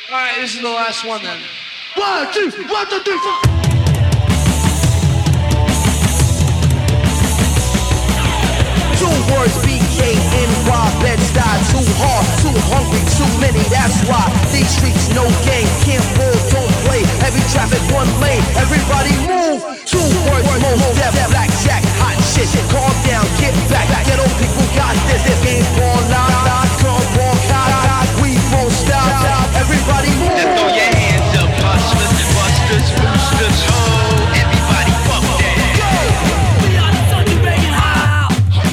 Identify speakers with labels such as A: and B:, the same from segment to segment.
A: Alright, this is the last one then. 1, 2, 1, 2, 3, 4.
B: Two words, BKNY, Bed-Stuy, too hard, too hungry, too many, that's why these streets no game, can't roll, don't play, heavy traffic, one lane, everybody move, two words, most deaf, blackjack, hot shit, calm down, get back, ghetto people got this, game on line, come on, we won't stop, everybody move.
C: And throw your hands up, hustlers, busters, boosters, ho, everybody fuck that.
D: We are the Sony Reagan High.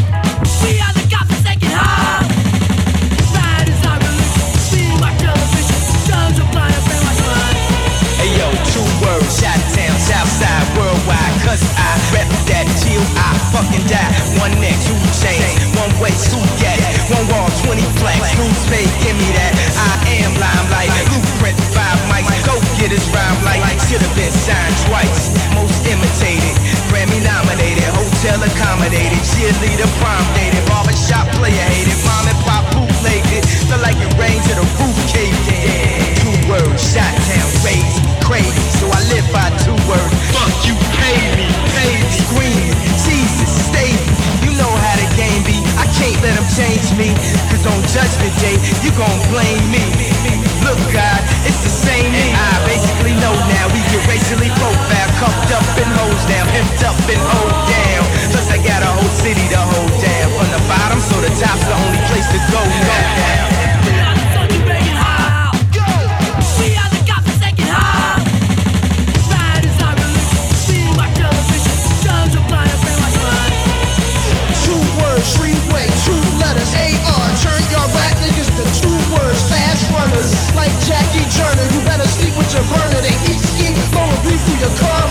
D: We are the God-forsaken high. Pride is our religion. We watch television. Drugs are blind, brainwash mind.
B: Hey yo, two words, Chi-Town, Southside, worldwide, cause I rep that till I fucking die. One neck, two chains, one way, two gas, one wall, 20 flags, loose pay, give me that. I am limelight, blueprint, 5 mics, go get his rhyme like should've been signed twice. Most imitated, Grammy nominated, hotel accommodated, cheerleader prom dated, barbershop player hated, mom and pop bootlegged it, feel like it rained to the roof caved in. Two words, Chi-Town, crazy, crazy, so I live by two words.
C: Fuck you, pay me.
B: Scream, Jesus, stay. You know how the game be. I can't let them change me. Cause on Judgment Day, you gon' blame me. Look, God, it's the same me. I basically know now. We get racially profiled, cuffed up and hosed down, pimped up and hold down. Plus I got a whole city to hold down. From the bottom, so the top's the only place to go now.
D: We are the Sony Reagan High. We are the God-forsaken high. Pride is our religion. We watch television. Drugs are blind, brainwash mind.
E: Two words, three-way, two letters, AR. Turn your rap niggas to two words, fast runners. Like Jackie Turner, you better sleep with your burner. They eat ski, blowing beef through your car.